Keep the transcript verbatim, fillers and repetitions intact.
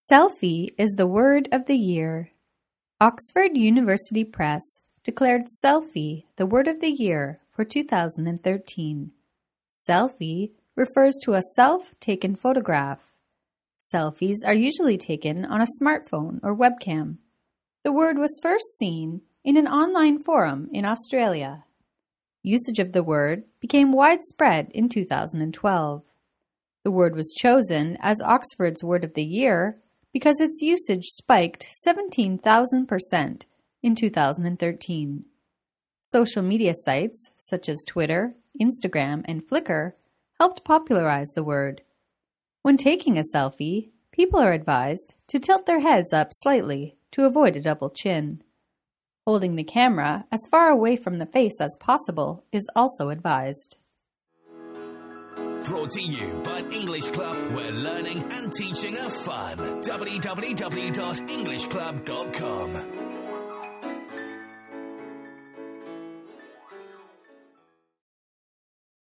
Selfie is the word of the year. Oxford University Press declared selfie the word of the year for two thousand thirteen. Selfie refers to a self-taken photograph. Selfies are usually taken on a smartphone or webcam. The word was first seen in an online forum in Australia. Usage of the word became widespread in two thousand twelve. The word was chosen as Oxford's word of the year because its usage spiked seventeen thousand percent in two thousand thirteen. Social media sites such as Twitter, Instagram, and Flickr helped popularize the word. When taking a selfie, people are advised to tilt their heads up slightly to avoid a double chin. Holding the camera as far away from the face as possible is also advised. Brought to you by English Club, where learning and teaching are fun. w w w dot english club dot com